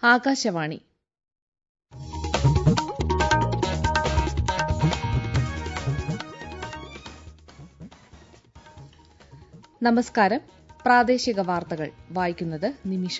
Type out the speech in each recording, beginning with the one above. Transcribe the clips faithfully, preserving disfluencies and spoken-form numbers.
ആകാശവാണി. നമസ്കാരം. പ്രാദേശിക വാർത്തകൾ വായിക്കുന്നത് നിമിഷ.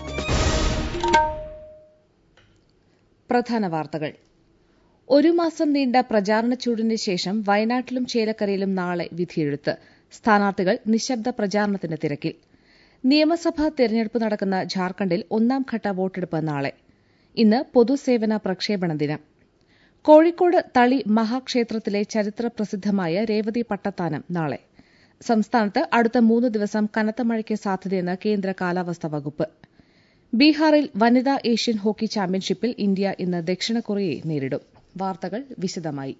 പ്രധാന വാർത്തകൾ. ഒരു മാസം നീണ്ട പ്രചാരണ ചൂടിന് ശേഷം വയനാട്ടിലും ചേലക്കരയിലും നാളെ വിധിയെഴുത്ത്. സ്ഥാനാർത്ഥികൾ നിശബ്ദ പ്രചാരണത്തിന് തിരക്കിൽ. നിയമസഭാ തെരഞ്ഞെടുപ്പ് നടക്കുന്ന ഝാർഖണ്ഡിൽ ഒന്നാംഘട്ട വോട്ടെടുപ്പ് നാളെ. ഇന്ന് പൊതുസേവന പ്രക്ഷേപണ ദിനം. കോഴിക്കോട് തളി മഹാക്ഷേത്രത്തിലെ ചരിത്രപ്രസിദ്ധമായ രേവതി പട്ടത്താനം നാളെ. സംസ്ഥാനത്ത് അടുത്ത മൂന്ന് ദിവസം കനത്ത മഴയ്ക്ക് സാധ്യതയെന്ന് കേന്ദ്ര കാലാവസ്ഥാ വകുപ്പ്. ബീഹാറിൽ വനിതാ ഏഷ്യൻ ഹോക്കി ചാമ്പ്യൻഷിപ്പിൽ ഇന്ത്യ ഇന്ന് ദക്ഷിണ കൊറിയയെ നേരിടും. വാർത്തകൾ വിശദമായി.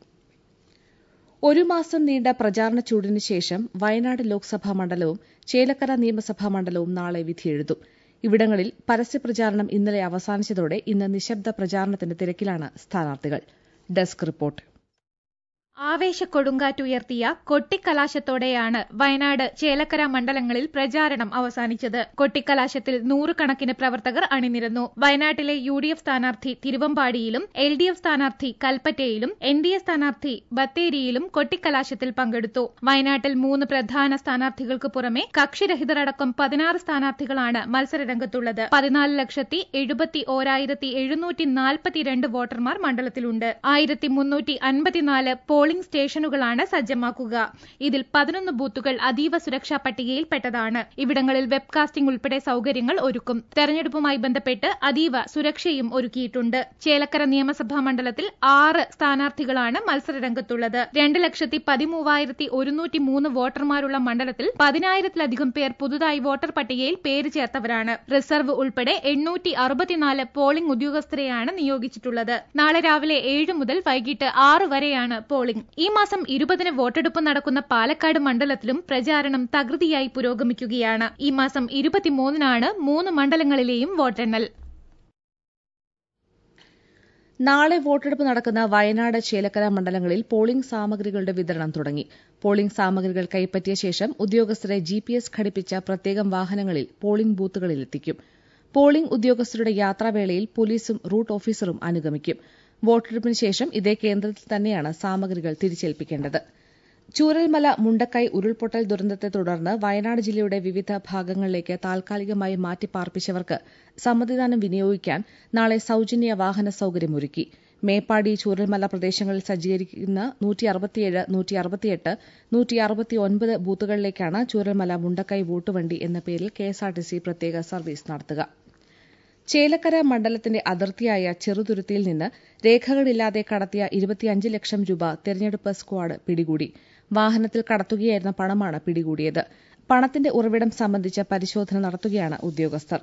ഒരു മാസം നീണ്ട പ്രചാരണ ചൂടിന് ശേഷം വയനാട് ലോക്സഭാ മണ്ഡലവും ചേലക്കര നിയമസഭാ മണ്ഡലവും നാളെ വിധിയെഴുതും. ഇവിടങ്ങളിൽ പരസ്യപ്രചാരണം ഇന്നലെ അവസാനിച്ചതോടെ ഇന്ന് നിശബ്ദ പ്രചാരണത്തിന്റെ തിരക്കിലാണ് സ്ഥാനാർത്ഥികൾ. Desk report. ആവേശക്കൊടുങ്കാറ്റുയർത്തിയ കൊട്ടിക്കലാശത്തോടെയാണ് വയനാട് ചേലക്കര മണ്ഡലങ്ങളിൽ പ്രചാരണം അവസാനിച്ചത്. കൊട്ടിക്കലാശത്തിൽ നൂറുകണക്കിന് പ്രവർത്തകർ അണിനിരന്നു. വയനാട്ടിലെ യു ഡി എഫ് സ്ഥാനാർത്ഥി തിരുവമ്പാടിയിലും എൽ ഡി എഫ് സ്ഥാനാർത്ഥി കൽപ്പറ്റയിലും എൻ ഡി എ സ്ഥാനാർത്ഥി ബത്തേരിയിലും കൊട്ടിക്കലാശത്തിൽ പങ്കെടുത്തു. വയനാട്ടിൽ മൂന്ന് പ്രധാന സ്ഥാനാർത്ഥികൾക്ക് പുറമെ കക്ഷിരഹിതരടക്കം പതിനാറ് സ്ഥാനാർത്ഥികളാണ് മത്സരരംഗത്തുള്ളത്. പതിനാല് ലക്ഷത്തി എഴുപത്തി ഓരായിരത്തി എഴുന്നൂറ്റി നാൽപ്പത്തിരണ്ട് വോട്ടർമാർ മണ്ഡലത്തിലുണ്ട്. ആയിരത്തി മുന്നൂറ്റി അൻപത്തിനാല് പോളിംഗ് സ്റ്റേഷനുകളാണ് സജ്ജമാക്കുക. ഇതിൽ പതിനൊന്ന് ബൂത്തുകൾ അതീവ സുരക്ഷാ പട്ടികയിൽപ്പെട്ടതാണ്. ഇവിടങ്ങളിൽ വെബ്കാസ്റ്റിംഗ് ഉൾപ്പെടെ സൌകര്യങ്ങൾ ഒരുക്കും. തെരഞ്ഞെടുപ്പുമായി ബന്ധപ്പെട്ട് അതീവ സുരക്ഷയും ഒരുക്കിയിട്ടുണ്ട്. ചേലക്കര നിയമസഭാ മണ്ഡലത്തിൽ ആറ് സ്ഥാനാർത്ഥികളാണ് മത്സരരംഗത്തുള്ളത്. രണ്ട് ലക്ഷത്തി പതിമൂവായിരത്തി ഒരുന്നൂറ്റി മൂന്ന് വോട്ടർമാരുള്ള മണ്ഡലത്തിൽ പതിനായിരത്തിലധികം പേർ പുതുതായി വോട്ടർ പട്ടികയിൽ പേര് ചേർത്തവരാണ്. റിസർവ് ഉൾപ്പെടെ എണ്ണൂറ്റി അറുപത്തിനാല് പോളിംഗ് ഉദ്യോഗസ്ഥരെയാണ് നിയോഗിച്ചിട്ടുള്ളത്. നാളെ രാവിലെ ഏഴ് മുതൽ വൈകിട്ട് ആറ് വരെയാണ് പോളിംഗ്. ഈ മാസം ഇരുപതിന് വോട്ടെടുപ്പ് നടക്കുന്ന പാലക്കാട് മണ്ഡലത്തിലും പ്രചാരണം തകൃതിയായി പുരോഗമിക്കുകയാണ്. ഈ മാസം ഇരുപത്തിമൂന്നിനാണ് മൂന്ന് മണ്ഡലങ്ങളിലെയും വോട്ടെണ്ണൽ. നാളെ വോട്ടെടുപ്പ് നടക്കുന്ന വയനാട് ചേലക്കര മണ്ഡലങ്ങളിൽ പോളിംഗ് സാമഗ്രികളുടെ വിതരണം തുടങ്ങി. പോളിംഗ് സാമഗ്രികൾ കൈപ്പറ്റിയ ശേഷം ഉദ്യോഗസ്ഥരെ ജി പി എസ് ഘടിപ്പിച്ച പ്രത്യേകം വാഹനങ്ങളിൽ പോളിംഗ് ബൂത്തുകളിലെത്തിക്കും. പോളിംഗ് ഉദ്യോഗസ്ഥരുടെ യാത്രാവേളയിൽ പോലീസും റൂട്ട് ഓഫീസറും അനുഗമിക്കും. വോട്ടെടുപ്പിന് ശേഷം ഇതേ കേന്ദ്രത്തിൽ തന്നെയാണ് സാമഗ്രികൾ തിരിച്ചേൽപ്പിക്കേണ്ടത്. ചൂരൽമല മുണ്ടക്കൈ ഉരുൾപൊട്ടൽ ദുരന്തത്തെ തുടർന്ന് വയനാട് ജില്ലയുടെ വിവിധ ഭാഗങ്ങളിലേക്ക് താൽക്കാലികമായി മാറ്റിപ്പാർപ്പിച്ചവർക്ക് സമ്മതിദാനം വിനിയോഗിക്കാൻ നാളെ സൌജന്യ വാഹന സൌകര്യമൊരുക്കി. മേപ്പാടി ചൂരൽമല പ്രദേശങ്ങളിൽ സജ്ജീകരിക്കുന്ന നൂറ്റി അറുപത്തിയേഴ് നൂറ്റി അറുപത്തിയെട്ട് നൂറ്റി അറുപത്തിയൊൻപത് ബൂത്തുകളിലേക്കാണ് ചൂരൽമല മുണ്ടക്കൈ വോട്ടുവണ്ടി എന്ന പേരിൽ കെഎസ്ആർടിസി പ്രത്യേക സർവീസ് നടത്തുക. ചേലക്കര മണ്ഡലത്തിന്റെ അതിർത്തിയായ ചെറുതുരുത്തിയിൽ നിന്ന് രേഖകളില്ലാതെ കടത്തിയ ഇരുപത്തിയഞ്ച് ലക്ഷം രൂപ തെരഞ്ഞെടുപ്പ് സ്ക്വാഡ് പിടികൂടി. വാഹനത്തിൽ കടത്തുകയായിരുന്ന പണമാണ് പിടികൂടിയത്. പണത്തിന്റെ ഉറവിടം സംബന്ധിച്ച പരിശോധന നടത്തുകയാണ് ഉദ്യോഗസ്ഥർ.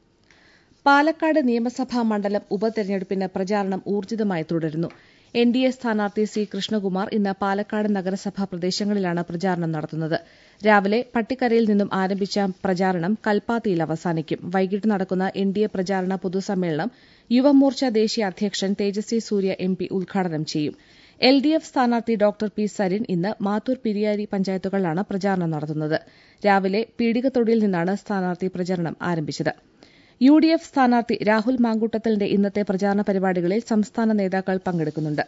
പാലക്കാട് നിയമസഭാ മണ്ഡലം ഉപതെരഞ്ഞെടുപ്പിന് പ്രചാരണം ഊർജിതമായി തുടരുന്നു. എൻ ഡി എ സ്ഥാനാർത്ഥി സി കൃഷ്ണകുമാർ ഇന്ന് പാലക്കാട് നഗരസഭാ പ്രദേശങ്ങളിലാണ് പ്രചാരണം നടത്തുന്നത്. രാവിലെ പട്ടിക്കരയിൽ നിന്നും ആരംഭിച്ച പ്രചാരണം കൽപ്പാത്തിയിൽ അവസാനിക്കും. വൈകിട്ട് നടക്കുന്ന എൻ ഡി എ പ്രചാരണ പൊതുസമ്മേളനം യുവമോർച്ച ദേശീയ അധ്യക്ഷൻ തേജസ്വി സൂര്യ എം പി ഉദ്ഘാടനം ചെയ്യും. എൽ ഡി എഫ് സ്ഥാനാർത്ഥി ഡോക്ടർ പി സരിൻ ഇന്ന് മാത്തൂർ പിരിയാരി പഞ്ചായത്തുകളിലാണ് പ്രചാരണം നടത്തുന്നത്. രാവിലെ പീടികത്തൊടിയിൽ നിന്നാണ് സ്ഥാനാർത്ഥി പ്രചരണം ആരംഭിച്ചത്. യു ഡി എഫ് സ്ഥാനാർത്ഥി രാഹുൽ മാങ്കൂട്ടത്തലിന്റെ ഇന്നത്തെ പ്രചാരണ പരിപാടികളിൽ സംസ്ഥാന നേതാക്കൾ പങ്കെടുക്കുന്നുണ്ട്.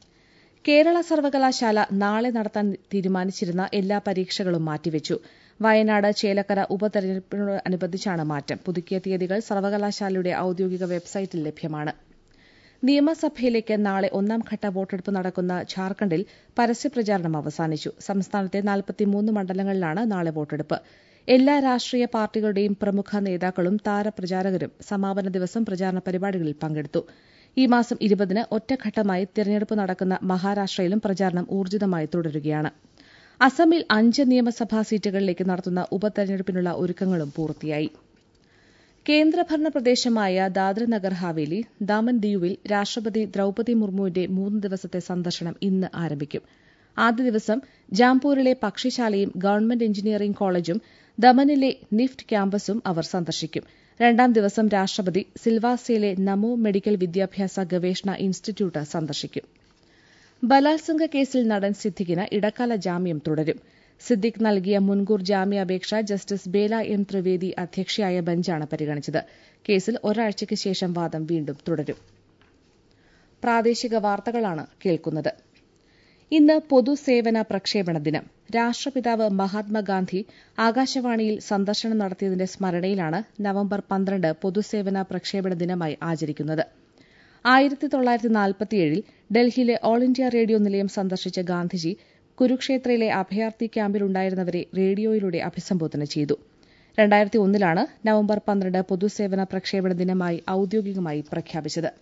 കേരള സർവകലാശാല നാളെ നടത്താൻ തീരുമാനിച്ചിരുന്ന എല്ലാ പരീക്ഷകളും മാറ്റിവെച്ചു. വയനാട് ചേലക്കര ഉപതെരഞ്ഞെടുപ്പിനോടനുബന്ധിച്ചാണ് മാറ്റം. പുതുക്കിയ തീയതികൾ സർവകലാശാലയുടെ ഔദ്യോഗിക വെബ്സൈറ്റിൽ ലഭ്യമാണ്. നിയമസഭയിലേക്ക് നാളെ ഒന്നാംഘട്ട വോട്ടെടുപ്പ് നടക്കുന്ന ഝാർഖണ്ഡിൽ പരസ്യപ്രചാരണം അവസാനിച്ചു. സംസ്ഥാനത്തെ നാൽപ്പത്തിമൂന്ന് മണ്ഡലങ്ങളിലാണ് നാളെ വോട്ടെടുപ്പ്. എല്ലാ രാഷ്ട്രീയ പാർട്ടികളുടെയും പ്രമുഖ നേതാക്കളും താരപ്രചാരകരും സമാപന ദിവസം പ്രചാരണ പരിപാടികളിൽ പങ്കെടുത്തു. ഈ മാസം ഇരുപതിന് ഒറ്റഘട്ടമായി തെരഞ്ഞെടുപ്പ് നടക്കുന്ന മഹാരാഷ്ട്രയിലും പ്രചാരണം ഊർജിതമായി തുടരുകയാണ്. അസമിൽ അഞ്ച് നിയമസഭാ സീറ്റുകളിലേക്ക് നടത്തുന്ന ഉപതെരഞ്ഞെടുപ്പിനുള്ള ഒരുക്കങ്ങളും പൂർത്തിയായി. കേന്ദ്രഭരണ പ്രദേശമായ ദാദ്ര നഗർ ഹവേലി, ദാമൻ ദിയുവിൽ രാഷ്ട്രപതി ദ്രൌപദി മുർമുവിന്റെ മൂന്ന് ദിവസത്തെ സന്ദർശനം ഇന്ന് ആരംഭിക്കും. ആദ്യ ദിവസം ജാംപൂരിലെ പക്ഷിശാലയും ഗവൺമെന്റ് എഞ്ചിനീയറിംഗ് കോളേജും ദമനിലെ നിഫ്റ്റ് ക്യാമ്പസും അവർ സന്ദർശിക്കും. രണ്ടാം ദിവസം രാഷ്ട്രപതി സിൽവാസയിലെ നമോ മെഡിക്കൽ വിദ്യാഭ്യാസ ഗവേഷണ ഇൻസ്റ്റിറ്റ്യൂട്ട് സന്ദർശിക്കും. ബലാത്സംഗ കേസിൽ നടൻ സിദ്ദിഖിന് ഇടക്കാല ജാമ്യം തുടരും. സിദ്ദിഖ് നൽകിയ മുൻകൂർ ജാമ്യാപേക്ഷ ജസ്റ്റിസ് ബേല എം ത്രിവേദി അധ്യക്ഷയായ ബെഞ്ചാണ് പരിഗണിച്ചത്. കേസിൽ ഒരാഴ്ചയ്ക്ക് ശേഷം വാദം വീണ്ടും തുടരും. പ്രാദേശിക വാർത്തകളാണ് കേൾക്കുന്നത്. ഇന്ന് പൊതുസേവന പ്രക്ഷേപണ ദിനം. രാഷ്ട്രപിതാവ് മഹാത്മാഗാന്ധി ആകാശവാണിയിൽ സന്ദർശനം നടത്തിയതിന്റെ സ്മരണയിലാണ് നവംബർ പന്ത്രണ്ട് പൊതുസേവന പ്രക്ഷേപണ ദിനമായി ആചരിക്കുന്നത്. ആയിരത്തി തൊള്ളായിരത്തി നാൽപ്പത്തിയേഴിൽ ഡൽഹിയിലെ ഓൾ ഇന്ത്യ റേഡിയോ നിലയം സന്ദർശിച്ച ഗാന്ധിജി കുരുക്ഷേത്രയിലെ അഭയാർത്ഥി ക്യാമ്പിലുണ്ടായിരുന്നവരെ റേഡിയോയിലൂടെ അഭിസംബോധന ചെയ്തു. രണ്ടായിരത്തി ഒന്നിലാണ് നവംബർ പന്ത്രണ്ട് പൊതുസേവന പ്രക്ഷേപണ ദിനമായി ഔദ്യോഗികമായി പ്രഖ്യാപിച്ചത്.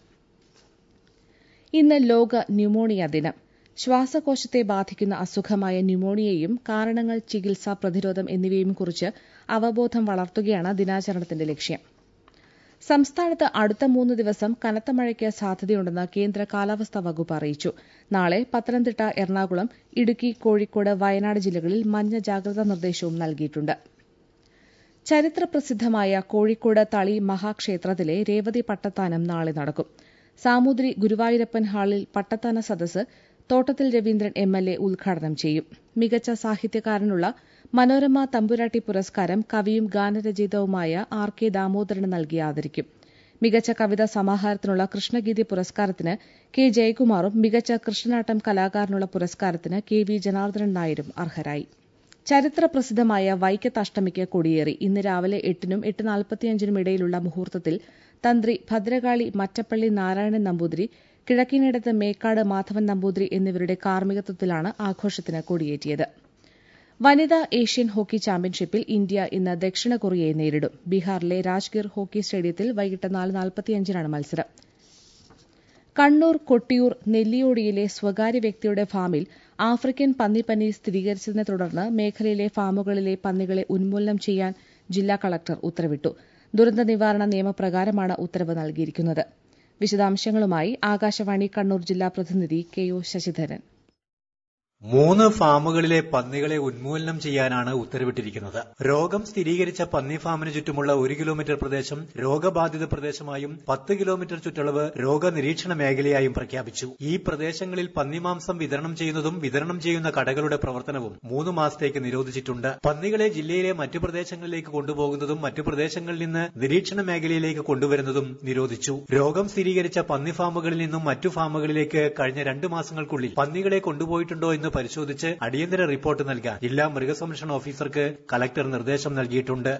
ഇന്ന് ലോക ന്യൂമോണിയ ദിനം. ശ്വാസകോശത്തെ ബാധിക്കുന്ന അസുഖമായ ന്യൂമോണിയയും കാരണങ്ങൾ, ചികിത്സ, പ്രതിരോധം എന്നിവയും കുറിച്ച് അവബോധം വളർത്തുകയാണ് ദിനാചരണത്തിന്റെ ലക്ഷ്യം. സംസ്ഥാനത്ത് അടുത്ത മൂന്ന് ദിവസം കനത്ത മഴയ്ക്ക് സാധ്യതയുണ്ടെന്ന് കേന്ദ്ര കാലാവസ്ഥാ വകുപ്പ് അറിയിച്ചു. നാളെ പത്തനംതിട്ട, എറണാകുളം, ഇടുക്കി, കോഴിക്കോട്, വയനാട് ജില്ലകളിൽ മഞ്ഞ ജാഗ്രതാ നിർദ്ദേശവും നൽകിയിട്ടുണ്ട്. ചരിത്രപ്രസിദ്ധമായ കോഴിക്കോട് തളി മഹാക്ഷേത്രത്തിലെ രേവതി പട്ടത്താനം നാളെ നടക്കും. സാമൂതിരി ഗുരുവായൂരപ്പൻ ഹാളിൽ പട്ടത്താന സദസ്സ് Thottathil Raveendran M L A ഉദ്ഘാടനം ചെയ്യും. മികച്ച സാഹിത്യകാരനുള്ള മനോരമ തമ്പുരാട്ടി പുരസ്കാരം കവിയും ഗാനരചയിതാവുമായ ആർ കെ ദാമോദരന് നൽകി ആദരിക്കും. മികച്ച കവിതാ സമാഹാരത്തിനുള്ള കൃഷ്ണഗീതി പുരസ്കാരത്തിന് കെ ജയകുമാറും മികച്ച കൃഷ്ണനാട്ടം കലാകാരനുള്ള പുരസ്കാരത്തിന് കെ വി ജനാർദ്ദനൻ നായരും അർഹരായി. ചരിത്രപ്രസിദ്ധമായ വൈക്കത്ത് അഷ്ടമിക്ക് കൊടിയേറി. ഇന്ന് രാവിലെ എട്ടിനും എട്ട് നാൽപ്പത്തിയഞ്ചിനും ഇടയിലുള്ള മുഹൂർത്തത്തിൽ തന്ത്രി ഭദ്രകാളി മറ്റപ്പള്ളി നാരായണൻ നമ്പൂതിരി, കിഴക്കിനിടത്ത് മേക്കാട് മാധവൻ നമ്പൂതിരി എന്നിവരുടെ കാർമ്മികത്വത്തിലാണ് ആഘോഷത്തിന് കൊടിയേറ്റിയത്. വനിതാ ഏഷ്യൻ ഹോക്കി ചാമ്പ്യൻഷിപ്പിൽ ഇന്ത്യ ഇന്ന് ദക്ഷിണ കൊറിയയെ നേരിടും. ബീഹാറിലെ രാജ്ഗീർ ഹോക്കി സ്റ്റേഡിയത്തിൽ വൈകിട്ട് നാല് നാൽപ്പത്തിയഞ്ചിനാണ് മത്സരം. കണ്ണൂർ കൊട്ടിയൂർ നെല്ലിയോടിയിലെ സ്വകാര്യ വ്യക്തിയുടെ ഫാമിൽ ആഫ്രിക്കൻ പന്നിപ്പനി സ്ഥിരീകരിച്ചതിനെ തുടർന്ന് മേഖലയിലെ ഫാമുകളിലെ പന്നികളെ ഉന്മൂലനം ചെയ്യാൻ ജില്ലാ കളക്ടർ ഉത്തരവിട്ടു. ദുരന്ത നിവാരണ നിയമപ്രകാരമാണ് ഉത്തരവ് നൽകിയിരിക്കുന്നത്. വിശദാംശങ്ങളുമായി ആകാശവാണി കണ്ണൂർ ജില്ലാ പ്രതിനിധി കെ ഒ ശശിധരൻ. മൂന്ന് ഫാമുകളിലെ പന്നികളെ ഉന്മൂലനം ചെയ്യാനാണ് ഉത്തരവിട്ടിരിക്കുന്നത്. രോഗം സ്ഥിരീകരിച്ച പന്നി ഫാമിന് ചുറ്റുമുള്ള ഒരു കിലോമീറ്റർ പ്രദേശം രോഗബാധിത പ്രദേശമായും പത്ത് കിലോമീറ്റർ ചുറ്റളവ് രോഗനിരീക്ഷണ മേഖലയായും പ്രഖ്യാപിച്ചു. ഈ പ്രദേശങ്ങളിൽ പന്നിമാംസം വിതരണം ചെയ്യുന്നതും വിതരണം ചെയ്യുന്ന കടകളുടെ പ്രവർത്തനവും മൂന്ന് മാസത്തേക്ക് നിരോധിച്ചിട്ടുണ്ട്. പന്നികളെ ജില്ലയിലെ മറ്റു പ്രദേശങ്ങളിലേക്ക് കൊണ്ടുപോകുന്നതും മറ്റു പ്രദേശങ്ങളിൽ നിന്ന് നിരീക്ഷണ മേഖലയിലേക്ക് കൊണ്ടുവരുന്നതും നിരോധിച്ചു. രോഗം സ്ഥിരീകരിച്ച പന്നി ഫാമുകളിൽ നിന്നും മറ്റു ഫാമുകളിലേക്ക് കഴിഞ്ഞ രണ്ടു മാസങ്ങൾക്കുള്ളിൽ പന്നികളെ കൊണ്ടുപോയിട്ടുണ്ടോ എന്ന് പരിശോധിച്ച് അടിയന്തര റിപ്പോർട്ട് നൽകാൻ ജില്ലാ മൃഗസംരക്ഷണ ഓഫീസർക്ക് കലക്ടർ നിർദ്ദേശം നൽകിയിട്ടുണ്ട്.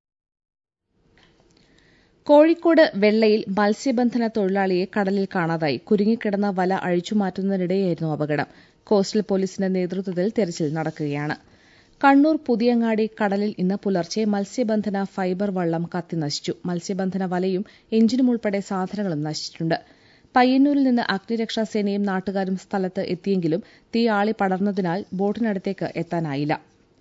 കോഴിക്കോട് വെള്ളയിൽ മത്സ്യബന്ധന തൊഴിലാളിയെ കടലിൽ കാണാതായി. കുരുങ്ങിക്കിടന്ന വല അഴിച്ചുമാറ്റുന്നതിനിടെയായിരുന്നു അപകടം. കോസ്റ്റൽ പോലീസിന്റെ നേതൃത്വത്തിൽ തെരച്ചിൽ നടക്കുകയാണ്. കണ്ണൂർ പുതിയങ്ങാടി കടലിൽ ഇന്ന് പുലർച്ചെ മത്സ്യബന്ധന ഫൈബർ വള്ളം കത്തിനശിച്ചു. മത്സ്യബന്ധന വലയും എഞ്ചിനും ഉൾപ്പെടെ സാധനങ്ങളും നശിച്ചിട്ടുണ്ട്. പയ്യന്നൂരിൽ നിന്ന് അഗ്നിരക്ഷാസേനയും നാട്ടുകാരും സ്ഥലത്ത് എത്തിയെങ്കിലും തീ ആളി പടർന്നതിനാൽ ബോട്ടിനടുത്തേക്ക് എത്താനായില്ല.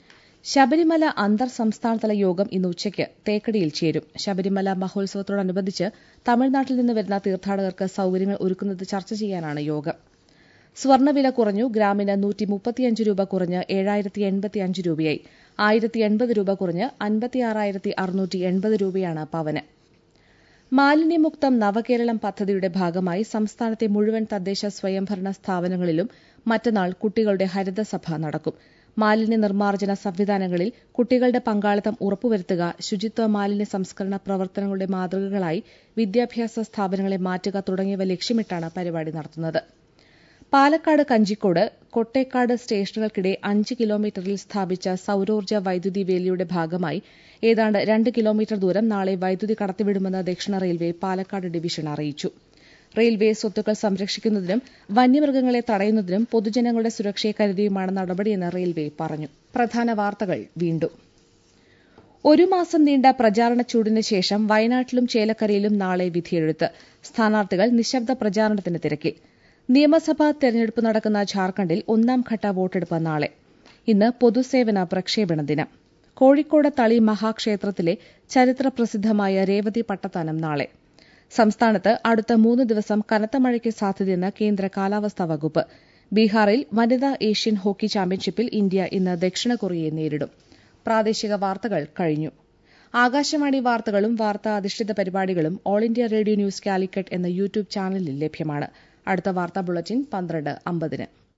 ശബരിമല അന്തർ സംസ്ഥാനതല യോഗം ഇന്ന് ഉച്ചയ്ക്ക് തേക്കടിയിൽ ചേരും. ശബരിമല മഹോത്സവത്തോടനുബന്ധിച്ച് തമിഴ്നാട്ടിൽ നിന്ന് വരുന്ന തീർത്ഥാടകർക്ക് സൌകര്യങ്ങൾ ഒരുക്കുന്നത് ചർച്ച ചെയ്യാനാണ് യോഗം. സ്വർണ്ണവില കുറഞ്ഞു. ഗ്രാമിന് നൂറ്റി മുപ്പത്തിയഞ്ച് രൂപ കുറഞ്ഞ് ഏഴായിരത്തി എൺപത്തിയഞ്ച് രൂപയായി. ആയിരത്തി എൺപത് രൂപ കുറഞ്ഞ് അൻപത്തിയാറായിരത്തി അറുന്നൂറ്റി എൺപത് രൂപയാണ് പവന്. മാലിന്യമുക്തം നവകേരളം പദ്ധതിയുടെ ഭാഗമായി സംസ്ഥാനത്തെ മുഴുവൻ തദ്ദേശ സ്വയംഭരണ സ്ഥാപനങ്ങളിലും മറ്റന്നാൾ കുട്ടികളുടെ ഹരിതസഭ നടക്കും. മാലിന്യ നിർമ്മാർജ്ജന സംവിധാനങ്ങളിൽ കുട്ടികളുടെ പങ്കാളിത്തം ഉറപ്പുവരുത്തുക, ശുചിത്വ മാലിന്യ സംസ്കരണ പ്രവർത്തനങ്ങളുടെ മാതൃകകളായി വിദ്യാഭ്യാസ സ്ഥാപനങ്ങളെ മാറ്റുക തുടങ്ങിയവ ലക്ഷ്യമിട്ടാണ് പരിപാടി നടത്തുന്നത്. പാലക്കാട് കഞ്ചിക്കോട് കൊട്ടേക്കാട് സ്റ്റേഷനുകൾക്കിടെ അഞ്ച് കിലോമീറ്ററിൽ സ്ഥാപിച്ച സൌരോർജ്ജ വൈദ്യുതി വേലിയുടെ ഭാഗമായി ഏതാണ്ട് രണ്ട് കിലോമീറ്റർ ദൂരം നാളെ വൈദ്യുതി കടത്തിവിടുമെന്ന് ദക്ഷിണ റെയിൽവേ പാലക്കാട് ഡിവിഷൻ അറിയിച്ചു. റെയിൽവേ സ്വത്തുക്കൾ സംരക്ഷിക്കുന്നതിനും വന്യമൃഗങ്ങളെ തടയുന്നതിനും പൊതുജനങ്ങളുടെ സുരക്ഷയെ കരുതിയുമാണ് നടപടിയെന്ന് റെയിൽവേ പറഞ്ഞു. പ്രധാന വാർത്തകൾ വീണ്ടും. ഒരു മാസം നീണ്ട പ്രചാരണ ചൂടിന് ശേഷം വയനാട്ടിലും ചേലക്കരയിലും നാളെ വിധിയെഴുത്ത്. സ്ഥാനാർത്ഥികൾ നിശബ്ദ പ്രചാരണത്തിന് തിരക്കിൽ. നിയമസഭാ തെരഞ്ഞെടുപ്പ് നടക്കുന്ന ഝാർഖണ്ഡിൽ ഒന്നാംഘട്ട വോട്ടെടുപ്പ് നാളെ. ഇന്ന് പൊതുസേവന പ്രക്ഷേപണ ദിനം. കോഴിക്കോട് തളി മഹാക്ഷേത്രത്തിലെ ചരിത്രപ്രസിദ്ധമായ രേവതി പട്ടത്താനം നാളെ. സംസ്ഥാനത്ത് അടുത്ത മൂന്ന് ദിവസം കനത്ത മഴയ്ക്ക് സാധ്യതയെന്ന് കേന്ദ്ര കാലാവസ്ഥാ വകുപ്പ്. ബീഹാറിൽ വനിതാ ഏഷ്യൻ ഹോക്കി ചാമ്പ്യൻഷിപ്പിൽ ഇന്ത്യ ഇന്ന് ദക്ഷിണ കൊറിയയെ നേരിടും. പ്രാദേശിക വാർത്തകൾ കഴിഞ്ഞു. ആകാശവാണി വാർത്തകളും വാർത്താ അധിഷ്ഠിത പരിപാടികളും all India radio news Calicut എന്ന യൂട്യൂബ് ചാനലിൽ ലഭ്യമാണ്. അടുത്ത വാർത്താ ബുള്ളറ്റിൻ പന്ത്രണ്ട് അമ്പതിന്.